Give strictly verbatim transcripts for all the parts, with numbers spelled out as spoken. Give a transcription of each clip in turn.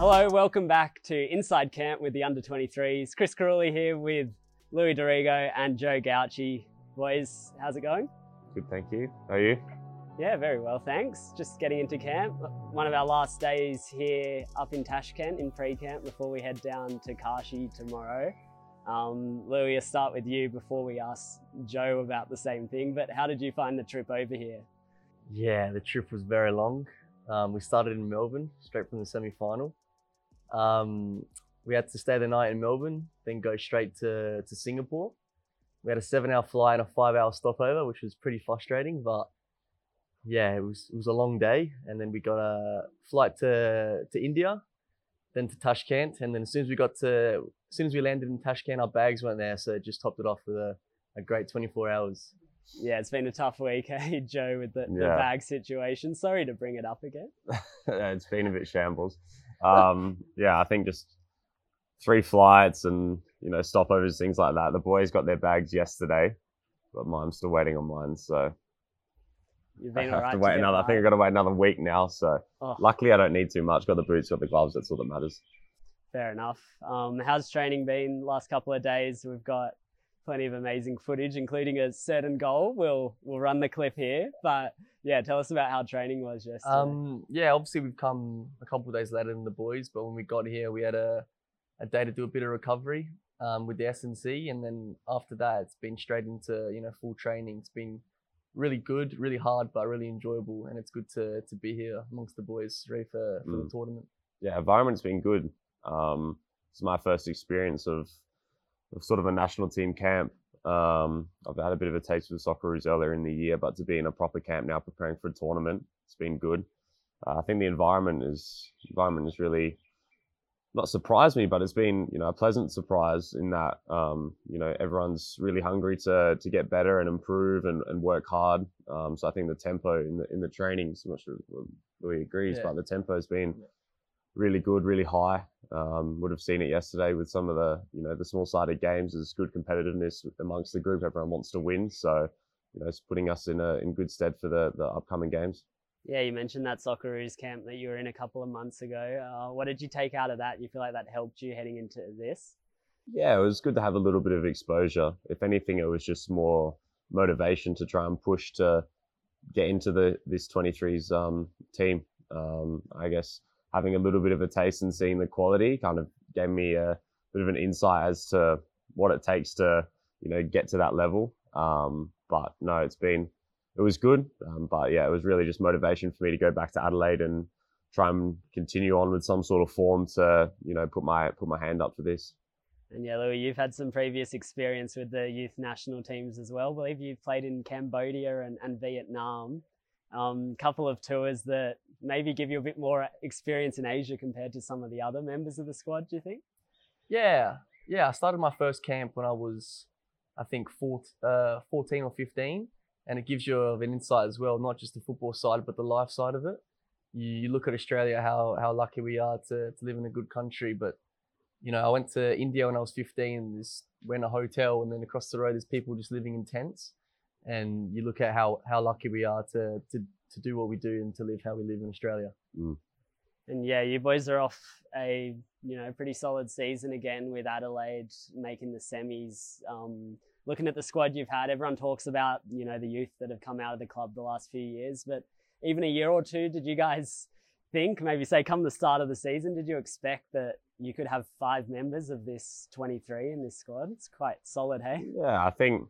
Hello, welcome back to Inside Camp with the under twenty-threes. Chris Carulli here with Louis Dorigo and Joe Gauci. Boys, how's it going? Good, thank you. How are you? Yeah, very well, thanks. Just getting into camp. One of our last days here up in Tashkent in pre-camp before we head down to Kashi tomorrow. Um, Louis, I'll start with you before we ask Joe about the same thing, but how did you find the trip over here? Yeah, the trip was very long. Um, we started in Melbourne, straight from the semi-final. Um, we had to stay the night in Melbourne, then go straight to, to Singapore. We had a seven hour flight and a five hour stopover, which was pretty frustrating, but yeah, it was it was a long day. And then we got a flight to, to India, then to Tashkent. And then as soon as we got to, as soon as we landed in Tashkent, our bags weren't there. So it just topped it off with a, a great twenty-four hours. Yeah, it's been a tough week, eh, Joe, with the, the Yeah. bag situation. Sorry to bring it up again. It's been a bit shambles. Um, yeah, I think just three flights and, you know, stopovers, things like that. The boys got their bags yesterday, but I'm still waiting on mine. So You've I been have all right to wait get another. I by? think I've got to wait another week now. So Oh, luckily, I don't need too much. Got the boots, got the gloves. That's all that matters. fair enough. Um, how's training been last couple of days? We've got plenty of amazing footage, including a certain goal. We'll we'll run the clip here, but yeah, tell us about how training was yesterday. Um, yeah, obviously we've come a couple of days later than the boys, but when we got here, we had a, a day to do a bit of recovery um, with the S N C, and then after that, it's been straight into you know full training. It's been really good, really hard, but really enjoyable, and it's good to to be here amongst the boys, ready for, for Mm. the tournament. Yeah, environment's been good. Um, it's my first experience of, of sort of a national team camp. Um, I've had a bit of a taste of the Socceroos earlier in the year, but to be in a proper camp now, preparing for a tournament, it's been good. Uh, I think the environment is environment has really not surprised me, but it's been you know a pleasant surprise in that um, you know everyone's really hungry to to get better and improve and, and work hard. Um, so I think the tempo in the in the trainings, I'm not sure if Louis agrees, Yeah. but the tempo has been Yeah. really good, really high. Um, would have seen it yesterday with some of the, you know, the small-sided games. There's good competitiveness amongst the group. Everyone wants to win, so you know, it's putting us in a in good stead for the the upcoming games. Yeah, you mentioned that Socceroos camp that you were in a couple of months ago. Uh, what did you take out of that? You feel like that helped you heading into this? Yeah, it was good to have a little bit of exposure. If anything, it was just more motivation to try and push to get into the this twenty-threes um, team. Um, I guess having a little bit of a taste and seeing the quality kind of gave me a bit of an insight as to what it takes to, you know, get to that level. Um, but no, it's been, it was good. Um, but yeah, it was really just motivation for me to go back to Adelaide and try and continue on with some sort of form to, you know, put my put my hand up for this. And yeah, Louis, you've had some previous experience with the youth national teams as well. I believe you've played in Cambodia and, and Vietnam. Um, couple of tours that maybe give you a bit more experience in Asia compared to some of the other members of the squad, do you think? Yeah, yeah. I started my first camp when I was, I think, four, uh, fourteen or fifteen, and it gives you an insight as well, not just the football side, but the life side of it. You, you look at Australia, how how lucky we are to to live in a good country, but you know, I went to India when I was fifteen. This went a hotel, and then across the road, there's people just living in tents. And you look at how, how lucky we are to, to to do what we do and to live how we live in Australia. Mm. And yeah, you boys are off a you know pretty solid season again with Adelaide making the semis. Um, looking at the squad you've had, everyone talks about you know the youth that have come out of the club the last few years, but even a year or two, did you guys think, maybe say come the start of the season, did you expect that you could have five members of this twenty-three in this squad? It's quite solid, hey? Yeah, I think,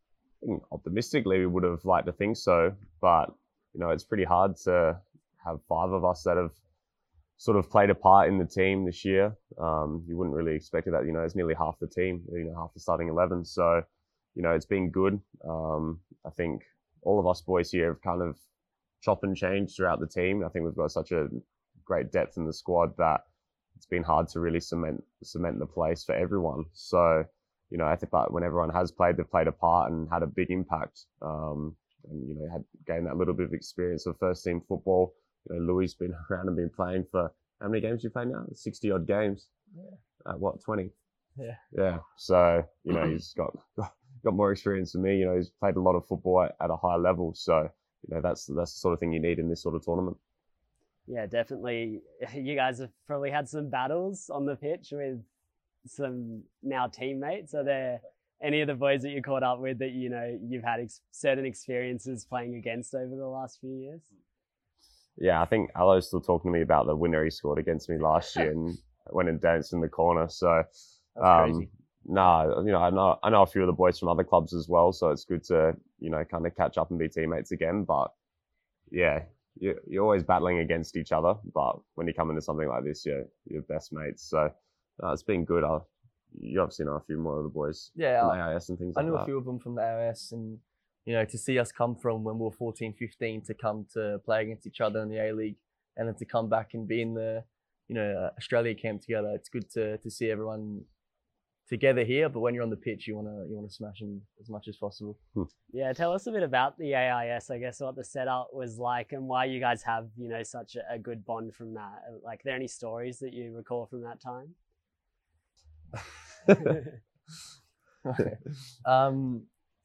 I think optimistically we would have liked to think so, but you know, it's pretty hard to have five of us that have sort of played a part in the team this year. Um, you wouldn't really expect that. You know, it's nearly half the team, you know, half the starting eleven. So, you know, it's been good. Um, I think all of us boys here have kind of chop and change throughout the team. I think we've got such a great depth in the squad that it's been hard to really cement cement the place for everyone. So, you know, I think but when everyone has played, they've played a part and had a big impact. Um, and, you know, had gained that little bit of experience of first team football. You know, Louis been around and been playing for, how many games you play now? sixty odd games. Yeah. At what, twenty? Yeah. Yeah. So, you know, he's got, got more experience than me. You know, he's played a lot of football at, at a high level. So, you know, that's, that's the sort of thing you need in this sort of tournament. Yeah, definitely. You guys have probably had some battles on the pitch with some now teammates. Are there any of the boys that you caught up with that you know you've had ex- certain experiences playing against over the last few years? Yeah, I think Alo's still talking to me about the winner he scored against me last year and went and danced in the corner. So, That's um, crazy. no, nah, you know, I know I know a few of the boys from other clubs as well. So it's good to you know kind of catch up and be teammates again. But yeah, you, you're always battling against each other. But when you come into something like this, you're you're best mates. So uh, it's been good. I, you obviously know a few more of the boys Yeah, from I- A I S and things I like knew that. a few of them from the A O S, and you know, to see us come from when we were fourteen, fifteen to come to play against each other in the A League, and then to come back and be in the, you know, Australia camp together. It's good to to see everyone together here. But when you're on the pitch, you wanna you wanna smash them as much as possible. Yeah, tell us a bit about the A I S, I guess, what the setup was like and why you guys have, you know, such a, a good bond from that. Like, are there any stories that you recall from that time? um,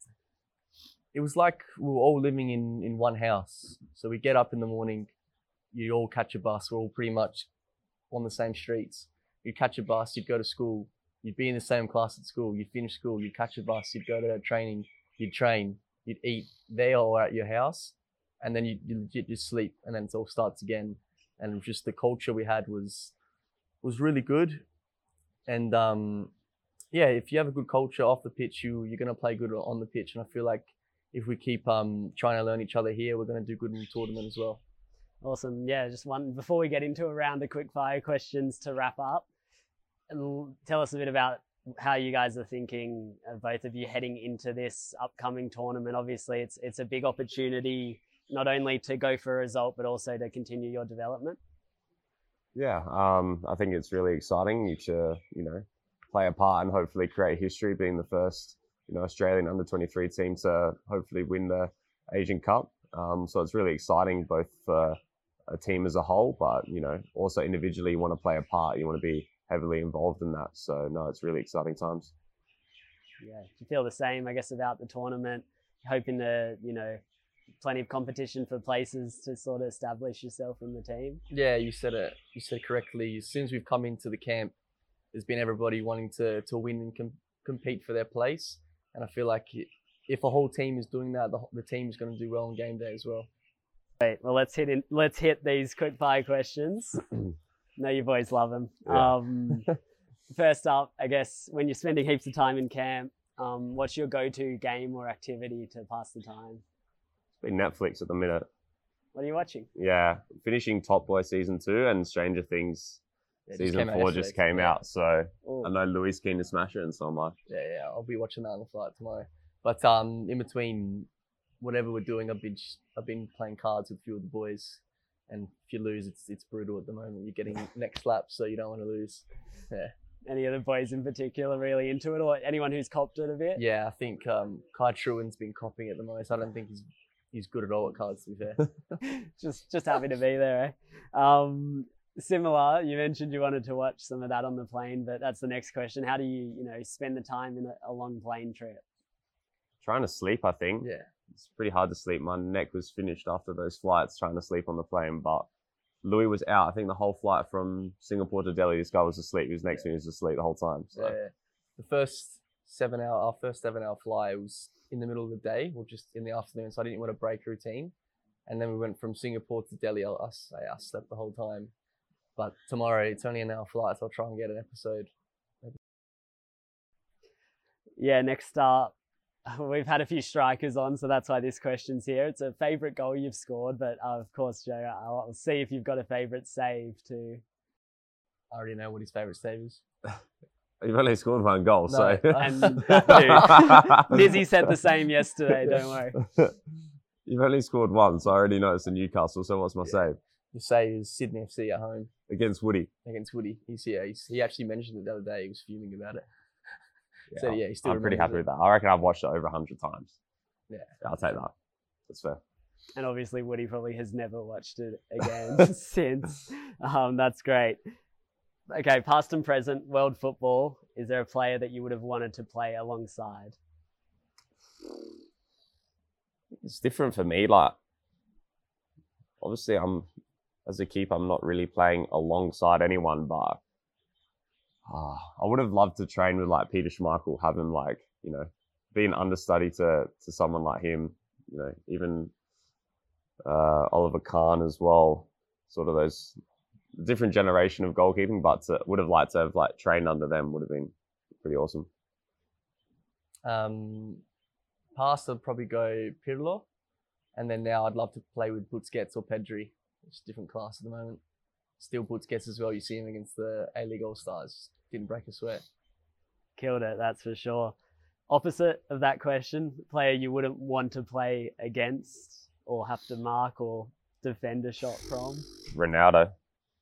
it was like we were all living in, in one house. So we get up in the morning, you all catch a bus. We're all pretty much on the same streets. You'd catch a bus, you'd go to school, you'd be in the same class at school, you'd finish school, you'd catch a bus, you'd go to training, you'd train, you'd eat there or at your house, and then you'd, you'd legit just sleep, and then it all starts again. And just the culture we had was was really good. And um, yeah, if you have a good culture off the pitch, you you're gonna play good on the pitch. And I feel like if we keep um trying to learn each other here, we're gonna do good in the tournament as well. Awesome. Yeah, just one before we get into a round of quick fire questions to wrap up. l- Tell us a bit about how you guys are thinking, uh, both of you, heading into this upcoming tournament. Obviously, it's it's a big opportunity not only to go for a result but also to continue your development. Yeah, um, I think it's really exciting to, you know, play a part and hopefully create history, being the first, you know, Australian under twenty-three team to hopefully win the Asian Cup. Um, so it's really exciting both for a team as a whole, but, you know, also individually you want to play a part, you want to be heavily involved in that. So no, it's really exciting times. Yeah, do you feel the same, I guess, about the tournament? Hoping to, you know, plenty of competition for places to sort of establish yourself in the team. Yeah, you said it. You said it correctly. As soon as we've come into the camp, there's been everybody wanting to to win and com- compete for their place, and I feel like if a whole team is doing that, the, the team is going to do well on game day as well. Great. Well, let's hit in. Let's hit these quick fire questions. No, you boys love them. Yeah. Um, first up, I guess when you're spending heaps of time in camp, um, what's your go-to game or activity to pass the time? It's been Netflix at the minute. What are you watching? Yeah, finishing Top Boy season two and Stranger Things Yeah, it just season came out four yesterday. just came Yeah. out. So Ooh. I know Louis keen to smash it, and so am I. Yeah, yeah, I'll be watching that on the flight tomorrow. But um, in between whatever we're doing, I've been I've been playing cards with a few of the boys, and if you lose, it's it's brutal at the moment. You're getting next lap, so you don't want to lose. Yeah, Any of the boys in particular really into it, or anyone who's copped it a bit? yeah. I think um, Kai Truan's been copying it the most. I don't think he's he's good at all at cards, to be fair. just just happy to be there. Eh? Um, similar, you mentioned you wanted to watch some of that on the plane, but that's the next question. How do you, you know, spend the time in a, a long plane trip? Trying to sleep, I think. Yeah. It's pretty hard to sleep. My neck was finished after those flights trying to sleep on the plane, but Louis was out. I think the whole flight from Singapore to Delhi, this guy was asleep. He was next to me, he was asleep the whole time. So. Yeah, the first seven hour, our first seven hour flight was in the middle of the day or just in the afternoon, so I didn't want to break routine. And then we went from Singapore to Delhi. I, I, I slept the whole time. But tomorrow it's only an hour flight, so I'll try and get an episode. Yeah, next up, we've had a few strikers on, so that's why this question's here. It's a favourite goal you've scored, but uh, of course, Joe, I'll see if you've got a favourite save too. I already know what his favourite save is. You've only scored one goal, No, so. And that too. Lizzie said the same yesterday, don't worry. You've only scored one, so I already know it's in Newcastle. So what's my Yeah. save? The save is Sydney F C at home Against Woody. against Woody. He's here. He's, he actually mentioned it the other day. He was fuming about it. Yeah, So yeah, he still I'm pretty happy remembers with that. I reckon I've watched it over a hundred times. Yeah. Yeah, I'll take that. That's fair. And obviously, Woody probably has never watched it again since. Um, that's great. Okay, past and present, world football. Is there a player that you would have wanted to play alongside? It's different for me. Like, obviously, I'm as a keeper, I'm not really playing alongside anyone, but uh, I would have loved to train with like Peter Schmeichel, have him like, you know, be an understudy to, to someone like him, you know, even uh, Oliver Kahn as well, sort of those different generation of goalkeeping, but to, would have liked to have like trained under them, would have been pretty awesome. Um, past I'd probably go Pirlo, and then now I'd love to play with Busquets or Pedri. It's a different class at the moment. Still Busquets as well. You see him against the A-League All-Stars. Didn't break a sweat. Killed it, that's for sure. Opposite of that question, player you wouldn't want to play against or have to mark or defend a shot from? Ronaldo.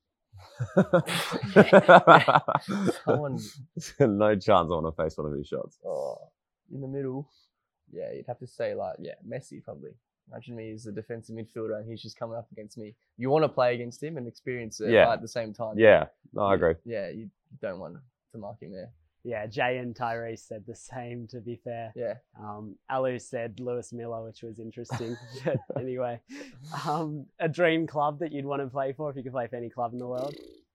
Someone, no chance I want to face one of his shots. oh, in the middle, yeah, you'd have to say like, yeah, Messi probably. Imagine me as a defensive midfielder and he's just coming up against me. You want to play against him and experience it Yeah. at the same time. Yeah, no, I agree. Yeah, you don't want to mark him there. Yeah, Jay and Tyrese said the same, to be fair. Yeah. Um, Alu said Lewis Miller, which was interesting. But anyway, um, a dream club that you'd want to play for if you could play for any club in the world?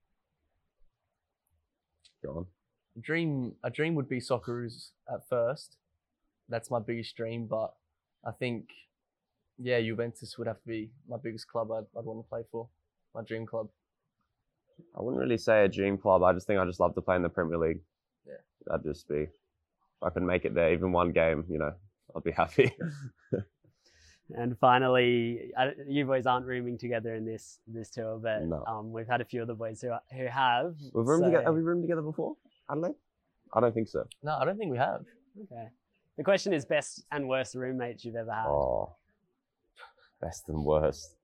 Go on. A dream, a dream would be Socceroos at first. That's my biggest dream, but I think, yeah, Juventus would have to be my biggest club I'd, I'd want to play for. My dream club. I wouldn't really say a dream club. I just think I just love to play in the Premier League. Yeah. That'd just be, if I can make it there, even one game, you know, I'll be happy. And finally, I, you boys aren't rooming together in this this tour, but No. um, we've had a few of the boys who are, who have. We've roomed so- together. Have we roomed together before, Adelaide? I don't think so. No, I don't think we have. Okay. The question is best and worst roommates you've ever had. Oh, best and worst.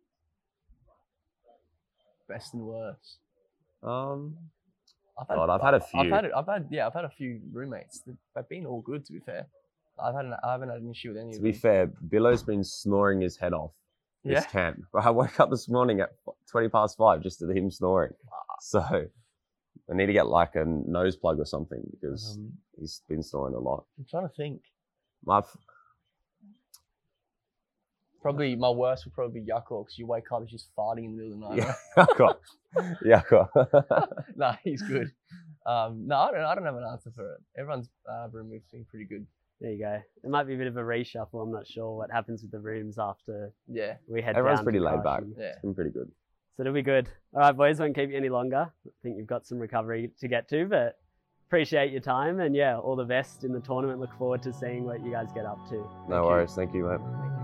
Best and worst. Um, I've had, God, I've had a I've few. had, I've had, yeah, I've had a few roommates. They've- They've been all good, to be fair. I've had, an, I haven't had an issue with any to of be them. fair, Billow's been snoring his head off this Yeah. camp. I woke up this morning at twenty past five just to him snoring. So I need to get like a nose plug or something because Um, he's been snoring a lot. I'm trying to think. My f- Probably my worst would probably be Yako, because you wake up, he's just farting in the middle of the night. yeah, God. yeah, God. No, he's good. Um, no, I don't, I don't have an answer for it. Everyone's uh, room move's been pretty good. There you go. It might be a bit of a reshuffle. I'm not sure what happens with the rooms after Yeah, we head Everyone's down pretty to laid back. Carsham. yeah. It's been pretty good. So it'll be good. All right, boys, won't keep you any longer. I think you've got some recovery to get to, but appreciate your time and yeah, all the best in the tournament. Look forward to seeing what you guys get up to. No worries. Thank you, mate. Thank you.